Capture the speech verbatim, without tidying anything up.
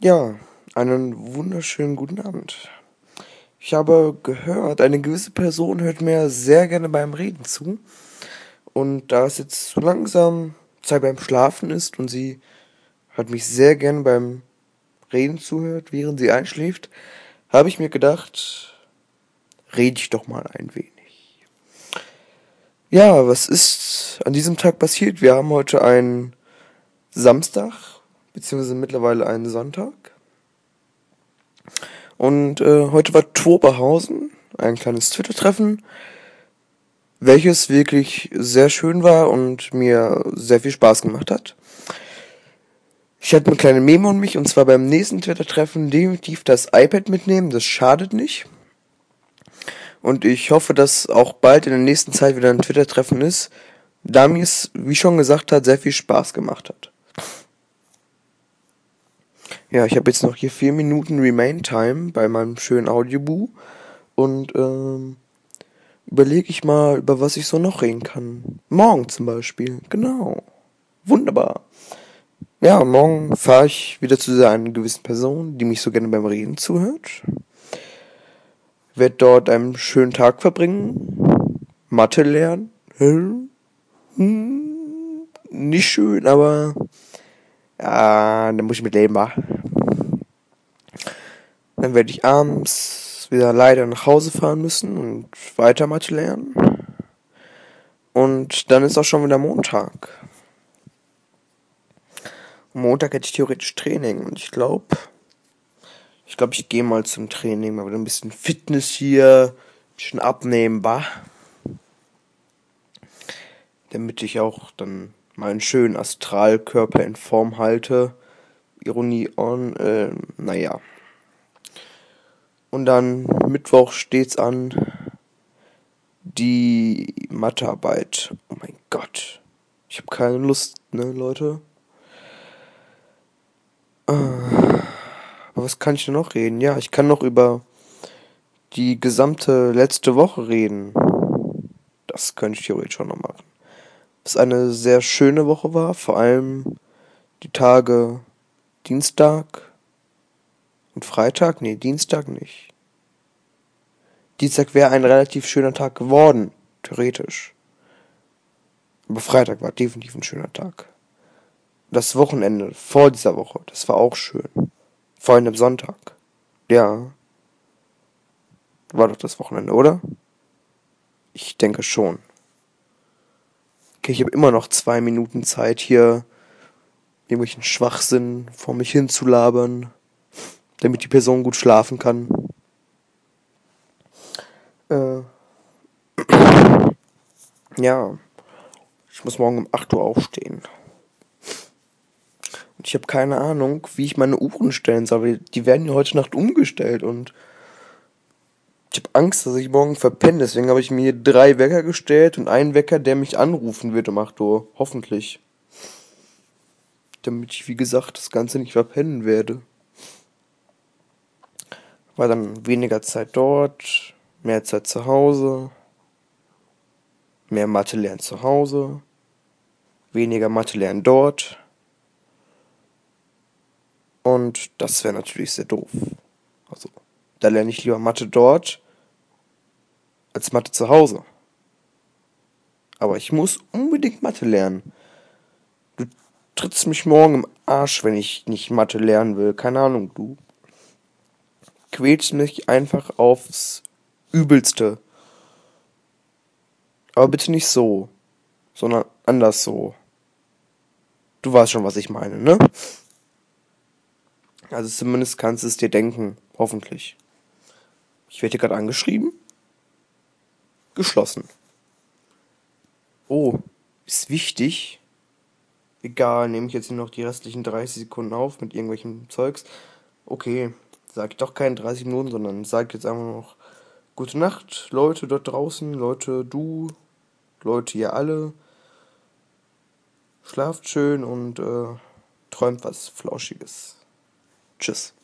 Ja, einen wunderschönen guten Abend. Ich habe gehört, eine gewisse Person hört mir sehr gerne beim Reden zu. Und da es jetzt so langsam Zeit beim Schlafen ist und sie hat mich sehr gerne beim Reden zuhört, während sie einschläft, habe ich mir gedacht, rede ich doch mal ein wenig. Ja, was ist an diesem Tag passiert? Wir haben heute einen Samstag, beziehungsweise mittlerweile einen Sonntag. Und äh, heute war Toberhausen, ein kleines Twitter-Treffen, welches wirklich sehr schön war und mir sehr viel Spaß gemacht hat. Ich hatte eine kleine Memo an mich, und zwar beim nächsten Twitter-Treffen definitiv das iPad mitnehmen, das schadet nicht. Und ich hoffe, dass auch bald in der nächsten Zeit wieder ein Twitter-Treffen ist, da mir es, wie schon gesagt hat, sehr viel Spaß gemacht hat. Ja, ich habe jetzt noch hier vier Minuten Remain-Time bei meinem schönen Audioboo und ähm, überlege ich mal, über was ich so noch reden kann. Morgen zum Beispiel, genau. Wunderbar. Ja, morgen fahre ich wieder zu dieser einen gewissen Person, die mich so gerne beim Reden zuhört. Werd dort einen schönen Tag verbringen. Mathe lernen. Hm, hm, nicht schön, aber ja, da muss ich mit leben, wa? Dann werde ich abends wieder leider nach Hause fahren müssen und weiter Mathe lernen. Und dann ist auch schon wieder Montag. Montag hätte ich theoretisch Training und ich glaube, ich glaube, ich gehe mal zum Training, mal wieder ein bisschen Fitness hier, ein bisschen abnehmen, wa? Damit ich auch dann meinen schönen Astralkörper in Form halte. Ironie on, äh, naja. Und dann Mittwoch steht's an, die Mathearbeit. Oh mein Gott. Ich habe keine Lust, ne, Leute? Aber was kann ich denn noch reden? Ja, ich kann noch über die gesamte letzte Woche reden. Das könnte ich theoretisch schon noch machen. Was eine sehr schöne Woche war, vor allem die Tage Dienstag und Freitag. Nee, Dienstag nicht. Dienstag wäre ein relativ schöner Tag geworden, theoretisch. Aber Freitag war definitiv ein schöner Tag. Das Wochenende vor dieser Woche, das war auch schön. Vor allem am Sonntag. Ja, war doch das Wochenende, oder? Ich denke schon. Okay, ich habe immer noch zwei Minuten Zeit, hier irgendwelchen Schwachsinn vor mich hinzulabern, damit die Person gut schlafen kann. Äh, ja, ich muss morgen um acht Uhr aufstehen. Und ich habe keine Ahnung, wie ich meine Uhren stellen soll, weil die werden ja heute Nacht umgestellt und ich habe Angst, dass ich morgen verpenne. Deswegen habe ich mir drei Wecker gestellt und einen Wecker, der mich anrufen wird um acht Uhr. Hoffentlich. Damit ich, wie gesagt, das Ganze nicht verpennen werde. War dann weniger Zeit dort, mehr Zeit zu Hause, mehr Mathe lernen zu Hause, weniger Mathe lernen dort. Und das wäre natürlich sehr doof. Also, da lerne ich lieber Mathe dort als Mathe zu Hause. Aber ich muss unbedingt Mathe lernen. Du trittst mich morgen im Arsch, wenn ich nicht Mathe lernen will. Keine Ahnung, du quälst mich einfach aufs Übelste. Aber bitte nicht so, sondern anders so. Du weißt schon, was ich meine, ne? Also zumindest kannst du es dir denken, hoffentlich. Ich werde hier gerade angeschrieben. Geschlossen. Oh, ist wichtig. Egal, nehme ich jetzt nur noch die restlichen dreißig Sekunden auf mit irgendwelchem Zeugs. Okay, sag ich doch keine dreißig Minuten, sondern sag jetzt einfach noch gute Nacht, Leute dort draußen, Leute, du, Leute, ihr alle. Schlaft schön und äh, träumt was Flauschiges. Tschüss.